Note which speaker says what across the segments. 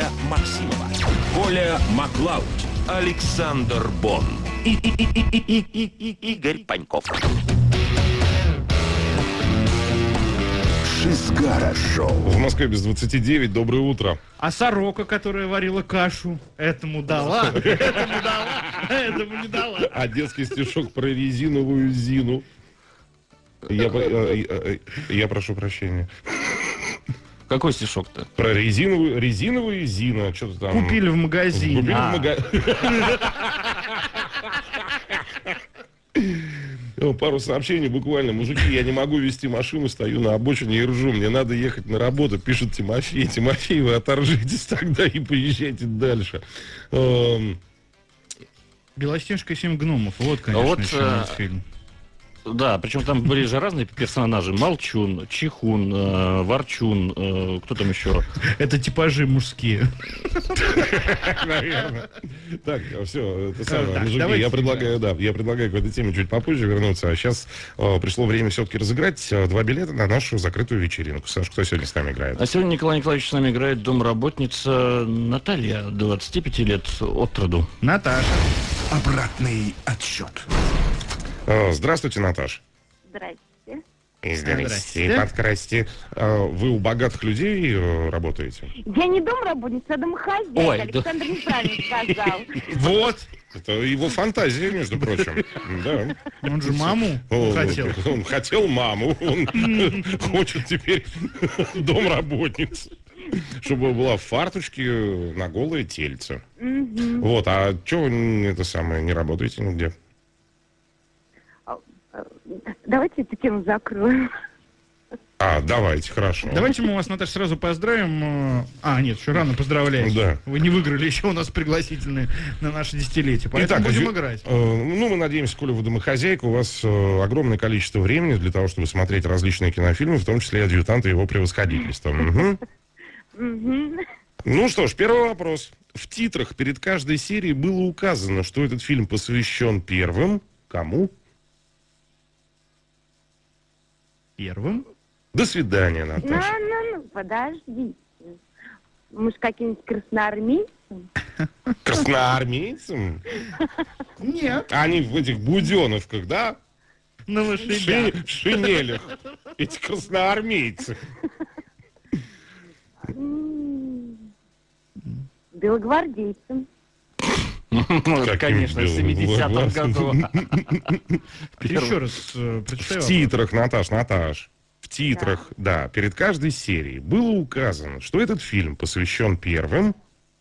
Speaker 1: Юлия Максимова, Коля Маклауд, Александр Бон и Игорь Паньков.
Speaker 2: Шизгара-шоу.
Speaker 3: В Москве без 29. Доброе утро.
Speaker 4: А сорока, которая варила кашу, этому дала, этому дала, этому не дала.
Speaker 3: А детский стишок про резиновую Зину. Я прошу прощения.
Speaker 5: Какой стишок-то?
Speaker 3: Про резиновую Зина. Что-то там.
Speaker 4: Купили в магазине.
Speaker 3: Купили в магазине. Пару сообщений буквально. Мужики, я не могу вести машину, стою на обочине и ржу. Мне надо ехать на работу, пишет Тимофей. Тимофей, вы оторжитесь тогда и поезжайте дальше.
Speaker 4: Белоснежка и 7 гномов. Вот, конечно, еще мультфильм.
Speaker 5: Да, причем там были же разные персонажи. Молчун, Чихун, Ворчун, кто там еще?
Speaker 4: Это типажи мужские.
Speaker 3: Наверное. Так, все, это самое, мужики,
Speaker 4: давайте
Speaker 3: я предлагаю к этой теме чуть попозже вернуться. А сейчас пришло время все-таки разыграть 2 билета на нашу закрытую вечеринку. Саш, кто сегодня с нами играет?
Speaker 5: А сегодня Николай Николаевич с нами играет домработница Наталья, 25 лет от роду.
Speaker 4: Наташа.
Speaker 2: Обратный отсчет.
Speaker 3: Здравствуйте, Наташ.
Speaker 6: Здрасте.
Speaker 3: Здрасте. Подкрасьте. Вы у богатых людей работаете?
Speaker 6: Я не домработница, а домохозяйка.
Speaker 5: Ой,
Speaker 6: Александр неправильно сказал.
Speaker 4: Вот.
Speaker 3: Это его фантазия, между прочим. Да.
Speaker 4: Он же маму хотел.
Speaker 3: Он хотел маму. Он хочет теперь домработницу. Чтобы была в фарточке на голое тельце. Вот, а что вы это самое, не работаете нигде?
Speaker 6: Давайте эту тему закроем.
Speaker 3: Давайте, хорошо.
Speaker 4: Давайте мы вас, Наташа, сразу поздравим. Нет, еще рано поздравлять.
Speaker 3: Да.
Speaker 4: Вы не выиграли еще у нас пригласительные на наше десятилетие. Поэтому будем играть.
Speaker 3: Мы надеемся, коли вы домохозяйка, у вас огромное количество времени для того, чтобы смотреть различные кинофильмы, в том числе и «Адъютант» и его превосходительство. Ну что ж, первый вопрос. В титрах перед каждой серией было указано, что этот фильм посвящен первым. Кому?
Speaker 4: Первым.
Speaker 3: До свидания, Наташа.
Speaker 6: Подождите. Мы ж каким-нибудь красноармейцем?
Speaker 3: Красноармейцам?
Speaker 4: Нет.
Speaker 3: Они в этих буденовках, да?
Speaker 4: На лошадях.
Speaker 3: В шинелях. Эти красноармейцы.
Speaker 6: Белогвардейцем.
Speaker 5: Конечно, в 70-м году.
Speaker 4: Еще раз прочитай.
Speaker 3: В титрах, Наташ, в титрах, да, перед каждой серией было указано, что этот фильм посвящен первым.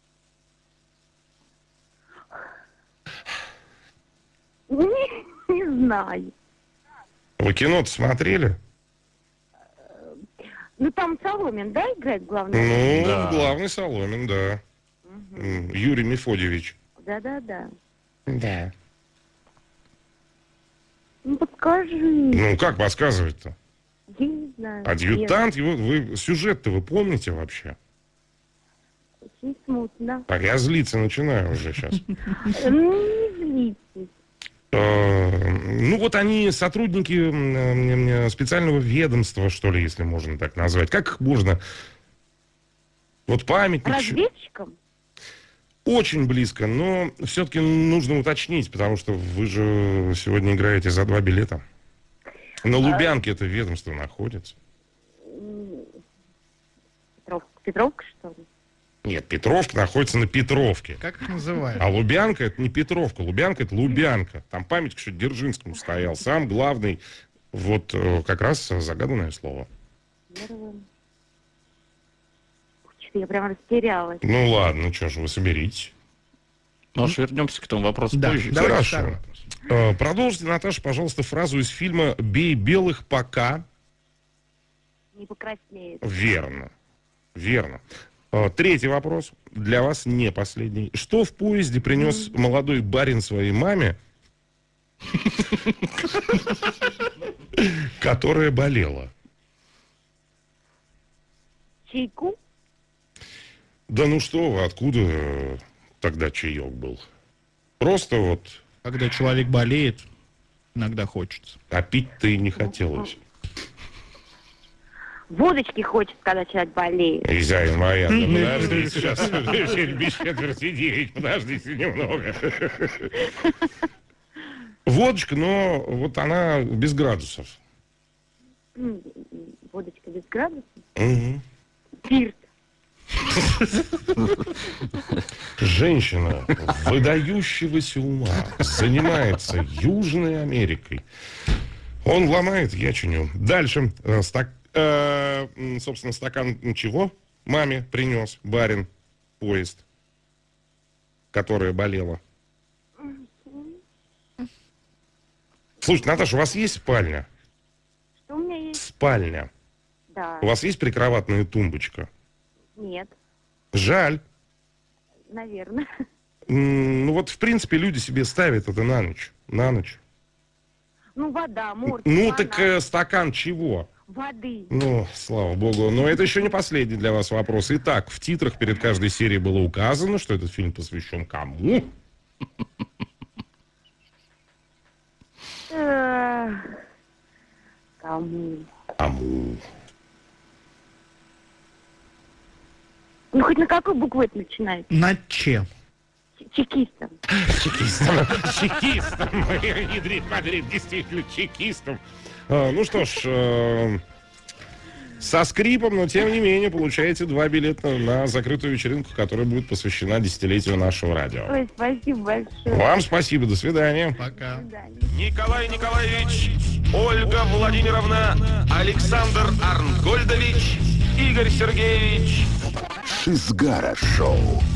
Speaker 6: Не знаю.
Speaker 3: Вы кино-то смотрели?
Speaker 6: Ну, там Соломин, да, играет главный?
Speaker 5: Да.
Speaker 3: Главный Соломин, да. Юрий Мефодьевич.
Speaker 6: Да.
Speaker 3: Да.
Speaker 6: Ну, подскажи.
Speaker 3: Ну, как подсказывать-то?
Speaker 6: Я не знаю.
Speaker 3: «Адъютант», вы сюжет-то вы помните вообще?
Speaker 6: Очень смутно.
Speaker 3: Так, я злиться начинаю уже сейчас.
Speaker 6: Не злитесь.
Speaker 3: Ну, вот они сотрудники специального ведомства, что ли, если можно так назвать. Как их можно... Вот памятник...
Speaker 6: Разведчиком?
Speaker 3: Очень близко, но все-таки нужно уточнить, потому что вы же сегодня играете за 2 билета. На Лубянке это ведомство находится.
Speaker 6: Петровка, что ли?
Speaker 3: Нет, Петровка находится на Петровке.
Speaker 4: Как их называют?
Speaker 3: А Лубянка это не Петровка, Лубянка это Лубянка. Там памятник еще Дзержинскому стоял. Сам главный, вот как раз загаданное слово.
Speaker 6: Я прям растерялась.
Speaker 3: Ну ладно, что ж, вы соберитесь.
Speaker 5: Может, вернемся к тому вопросу позже.
Speaker 3: Хорошо. Продолжите, Наташа, пожалуйста, фразу из фильма «Бей белых пока».
Speaker 6: Не покраснеет.
Speaker 3: Верно. Третий вопрос. Для вас не последний. Что в поезде принес молодой барин своей маме, которая болела?
Speaker 6: Чайку?
Speaker 3: Да ну что вы, откуда тогда чаек был? Просто вот...
Speaker 4: Когда человек болеет, иногда хочется.
Speaker 3: А пить-то и не хотелось.
Speaker 6: Водочки хочет, когда человек болеет.
Speaker 3: Хозяин моя, да подожди, сейчас без четверти 9, подождите немного. Водочка, но вот она без градусов.
Speaker 6: Водочка без градусов.
Speaker 3: Мгм.
Speaker 6: Спирт.
Speaker 3: Женщина выдающегося ума занимается Южной Америкой. Он ломает, я чиню. Дальше. Собственно, стакан чего маме принес барин поезд, которая болела. Слушайте, Наташа, у вас есть спальня?
Speaker 6: Что у меня есть?
Speaker 3: Спальня.
Speaker 6: Да.
Speaker 3: У вас есть прикроватная тумбочка?
Speaker 6: Нет.
Speaker 3: Жаль.
Speaker 6: Наверное.
Speaker 3: Ну вот, в принципе, люди себе ставят это на ночь. На ночь.
Speaker 6: Ну, вода, морс.
Speaker 3: Ну,
Speaker 6: банан,
Speaker 3: так стакан чего?
Speaker 6: воды.
Speaker 3: Ну, слава богу. Но это еще не последний для вас вопрос. Итак, в титрах перед каждой серией было указано, что этот фильм посвящен кому?
Speaker 6: Кому?
Speaker 3: Кому?
Speaker 6: Ну, хоть на какую букву это начинается?
Speaker 4: Над чем?
Speaker 6: Чекистом.
Speaker 3: Чекистом. Чекистом. Ядрит Мадрид, действительно, чекистом. Ну что ж, со скрипом, но тем не менее, получаете 2 билета на закрытую вечеринку, которая будет посвящена десятилетию нашего радио.
Speaker 6: Ой, спасибо большое.
Speaker 3: Вам спасибо, до свидания.
Speaker 4: Пока.
Speaker 6: До свидания.
Speaker 1: Николай Николаевич, Ольга Владимировна, Александр Арнгольдович, Игорь Сергеевич.
Speaker 2: Шизгара Шоу.